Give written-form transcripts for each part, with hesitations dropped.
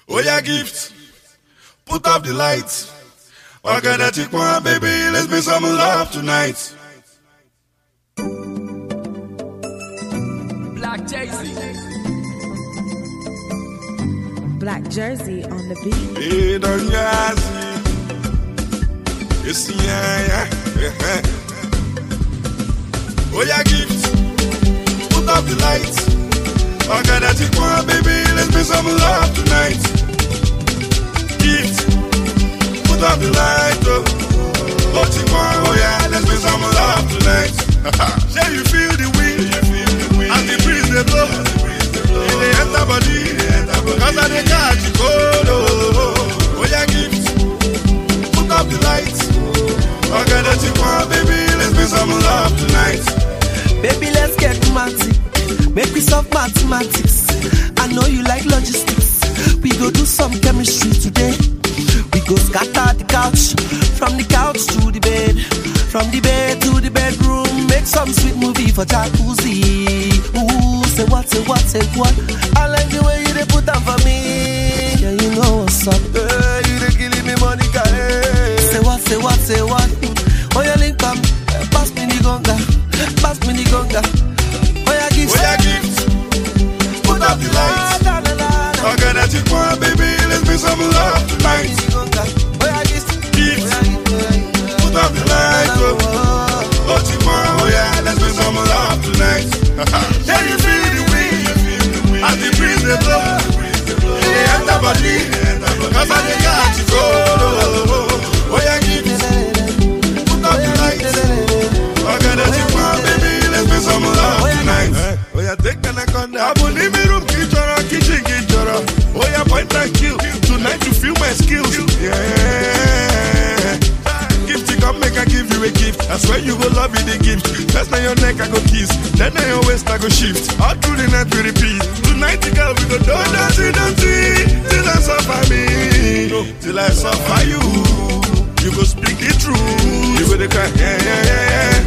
Oh yeah, gift. Put up the lights. Organic one, baby. Let's make some love tonight. Black Jersey. Black Jersey on the beat. Hey, don't yes, yeah. Oh yeah, gift. Put up the lights. Organic one, baby. Let's make some love tonight. Gift. Put up the light, oh yeah, let's make some love tonight. Shall you feel the wind? And the breeze they blow. In the enter body, cause I dey catch it cold, oh yeah, gift. Put up the lights. Organic one, baby, let's make some love tonight. Baby, let's get romantic. Make we solve mathematics. I know you like logistics. We go do some chemistry today. We go scatter the couch, from the couch to the bed, from the bed to the bedroom. Make some sweet movie for jacuzzi. Ooh, say what? I like the way you dey put on for me. Yeah, you know what's up. Hey, you dey killing me, Monica. Hey. Say what? Oh, yeah, link up. Pass me the gonga. Oh, yeah, gift. Put up the lights. Organic one, baby, let's make some love tonight. Gift. Put up the lights, oh yeah, let's make some love tonight. Can you feel the wind? As the breeze they blow. In the enter body, cause I dey catch it cold. Oh yeah, gift. Put up the lights. Organic one, baby, let's make some love tonight. Oh yeah, take the neck on the abuni mi room kitchen. Oh yeah, point and kill. Tonight you feel my skills. Yeah. Gift, you come make I give you a gift. I swear you go love me the gift. First on your neck I go kiss, then on your waist I go shift. All through the night we repeat. Tonight girl we go do dirty till I suffer me, till I suffer you. You go speak the truth. You go the cry, yeah,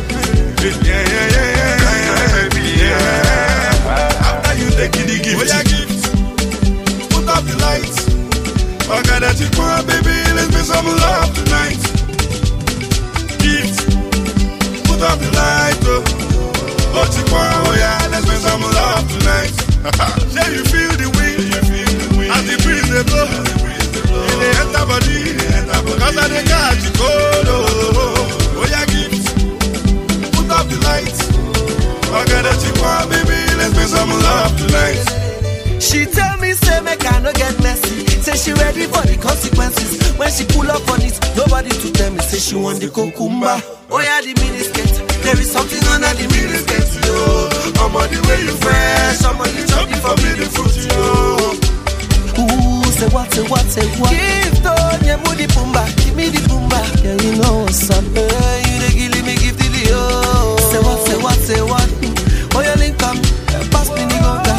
baby, yeah. After you take the gift, oh yeah, gift. Put up the lights. Organic one, baby, let's make some love tonight. Gift. Put up the light, oh yeah, let's make some love tonight. Shall you feel the wind? And the breeze they blow. In the enter body, cause I dey catch it cold, oh yeah, gift. Put up the lights. Organic one, baby, let's make some love tonight. She tell me, say, make I no get messy. Say she ready for the consequences. When she pull up on it, nobody to tell me. Say she want the cucumber. Oh yeah, the miniskirt. There is something under the miniskirt, yo. I'm on the way you fresh. I'm on the chubby for me the fruit, yo. Ooh, say what? Give to me the pumba. Give me the pumba. Yeah, you know what's up. Hey, you dey give me gift to the yo. Say what? Oh yeah, link come. Pass me the gonga.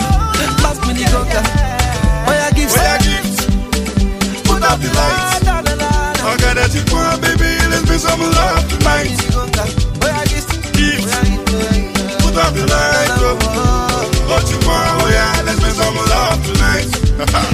Oh yeah, gift. Put up the lights. Organic one, baby, let's make some love tonight. Oh yeah, gift. Put up the lights. Oh yeah, let's make some love tonight.